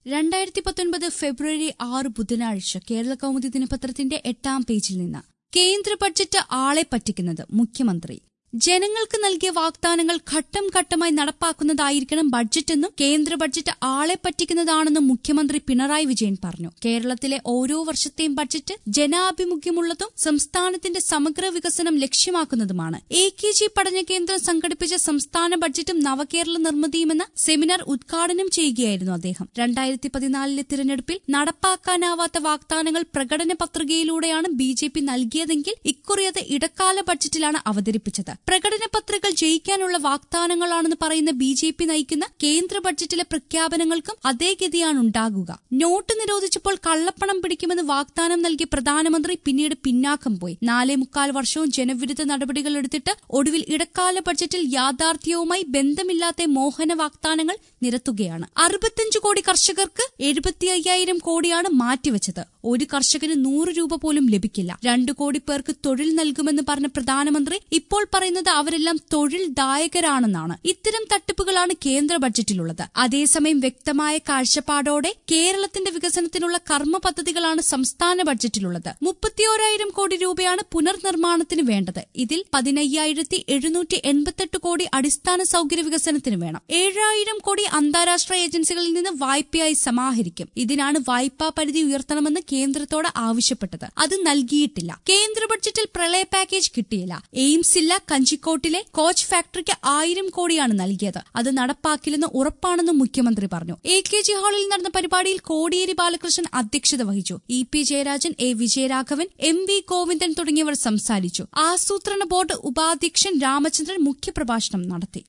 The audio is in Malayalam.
2019 ഫെബ്രുവരി 6 ബുധനാഴ്ച കേരള കൗമുദി ദിനപത്രത്തിന്റെ 8-ാം പേജിൽ നിന്ന് കേന്ദ്ര ബഡ്ജറ്റ് ആളെ പറ്റിക്കുന്നത് മുഖ്യമന്ത്രി. ജനങ്ങൾക്ക് നൽകിയ വാഗ്ദാനങ്ങൾ ഘട്ടം ഘട്ടമായി നടപ്പാക്കുന്നതായിരിക്കണം ബഡ്ജറ്റെന്നും കേന്ദ്ര ബഡ്ജറ്റ് ആളെ പറ്റിക്കുന്നതാണെന്നും മുഖ്യമന്ത്രി പിണറായി വിജയൻ പറഞ്ഞു. കേരളത്തിലെ ഓരോ വർഷത്തെയും ബഡ്ജറ്റ് ജനാഭിമുഖ്യമുള്ളതും സംസ്ഥാനത്തിന്റെ സമഗ്ര വികസനം ലക്ഷ്യമാക്കുന്നതുമാണ്. AKG പഠന കേന്ദ്രം സംഘടിപ്പിച്ച സംസ്ഥാന ബഡ്ജറ്റും നവകേരള നിർമ്മിതിയുമെന്ന സെമിനാർ ഉദ്ഘാടനം ചെയ്യുകയായിരുന്നു അദ്ദേഹം. 2014 തിരഞ്ഞെടുപ്പിൽ നടപ്പാക്കാനാവാത്ത വാഗ്ദാനങ്ങൾ പ്രകടന പത്രികയിലൂടെയാണ് BJP നൽകിയതെങ്കിൽ ഇക്കുറി അത് ഇടക്കാല ബഡ്ജറ്റിലാണ് അവതരിപ്പിച്ചത്. പ്രകടന പത്രികകൾ ജയിക്കാനുള്ള വാഗ്ദാനങ്ങളാണെന്ന് പറയുന്ന BJP നയിക്കുന്ന കേന്ദ്ര ബഡ്ജറ്റിലെ പ്രഖ്യാപനങ്ങൾക്കും അതേ ഗതിയാണ് ഉണ്ടാകുക. നോട്ട് നിരോധിച്ചപ്പോൾ കള്ളപ്പണം പിടിക്കുമെന്ന് വാഗ്ദാനം നൽകിയ പ്രധാനമന്ത്രി പിന്നീട് പിന്നാക്കം പോയി. 4.25 വർഷവും ജനവിരുദ്ധ നടപടികൾ എടുത്തിട്ട് ഒടുവിൽ ഇടക്കാല ബഡ്ജറ്റിൽ യാഥാർത്ഥ്യവുമായി ബന്ധമില്ലാത്ത മോഹന വാഗ്ദാനങ്ങൾ നിരത്തുകയാണ്. 65 കോടി കർഷകർക്ക് 75,000 കോടിയാണ് മാറ്റിവെച്ചത്. ഒരു കർഷകന് 100 രൂപ പോലും ലഭിക്കില്ല. 2 കോടി പേർക്ക് തൊഴിൽ നൽകുമെന്ന് പറഞ്ഞ പ്രധാനമന്ത്രി ഇപ്പോൾ പറയുന്നത് അവരെല്ലാം തൊഴിൽദായകരാണെന്നാണ്. ഇത്തരം തട്ടിപ്പുകളാണ് കേന്ദ്ര ബഡ്ജറ്റിലുള്ളത്. അതേസമയം വ്യക്തമായ കാഴ്ചപ്പാടോടെ കേരളത്തിന്റെ വികസനത്തിനുള്ള കർമ്മ പദ്ധതികളാണ് സംസ്ഥാന ബഡ്ജറ്റിലുള്ളത്. 31,000 കോടി രൂപയാണ് പുനർനിർമ്മാണത്തിന് വേണ്ടത്. ഇതിൽ 15,788 കോടി അടിസ്ഥാന സൌകര്യ വികസനത്തിന് വേണം. 7,000 കോടി അന്താരാഷ്ട്ര ഏജൻസികളിൽ നിന്ന് വായ്പയായി സമാഹരിക്കും. ഇതിനാണ് വായ്പാ പരിധി ഉയർത്തണമെന്ന് കേന്ദ്രത്തോട് ആവശ്യപ്പെട്ടത്. അത് നൽകിയിട്ടില്ല. കേന്ദ്ര ബഡ്ജറ്റിൽ പ്രളയ പാക്കേജ് കിട്ടിയില്ല. എയിംസ് ഇല്ല. കഞ്ചിക്കോട്ടിലെ കോച്ച് ഫാക്ടറിക്ക് 1,000 കോടിയാണ് നൽകിയത്. അത് നടപ്പാക്കില്ലെന്ന് ഉറപ്പാണെന്നും മുഖ്യമന്ത്രി പറഞ്ഞു. AKG ഹാളിൽ നടന്ന പരിപാടിയിൽ കോടിയേരി ബാലകൃഷ്ണൻ അധ്യക്ഷത വഹിച്ചു. EP Jayarajan, A Vijayaraghavan, MV Govindan തുടങ്ങിയവർ സംസാരിച്ചു. ആസൂത്രണ ബോർഡ് ഉപാധ്യക്ഷൻ രാമചന്ദ്രൻ മുഖ്യപ്രഭാഷണം നടത്തി.